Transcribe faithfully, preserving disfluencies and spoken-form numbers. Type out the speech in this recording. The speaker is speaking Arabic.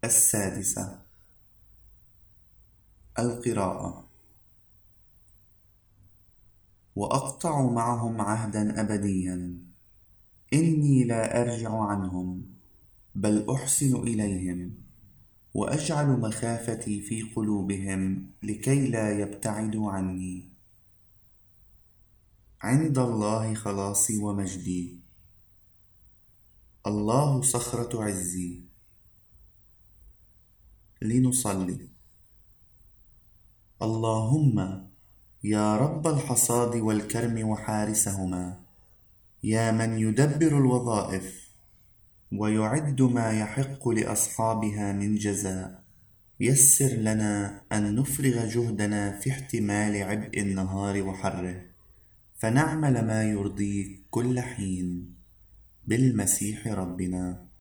السادسة. القراءة. وأقطع معهم عهدا أبديا، إني لا أرجع عنهم، بل أحسن إليهم، وأجعل مخافتي في قلوبهم لكي لا يبتعدوا عني. عند الله خلاصي ومجدي، الله صخرة عزي. لنصلي. اللهم يا رب الحصاد والكرم وحارسهما، يا من يدبر الوظائف ويعد ما يحق لأصحابها من جزاء، يسر لنا أن نفرغ جهدنا في احتمال عبء النهار وحره، فنعمل ما يرضيك كل حين، بالمسيح ربنا.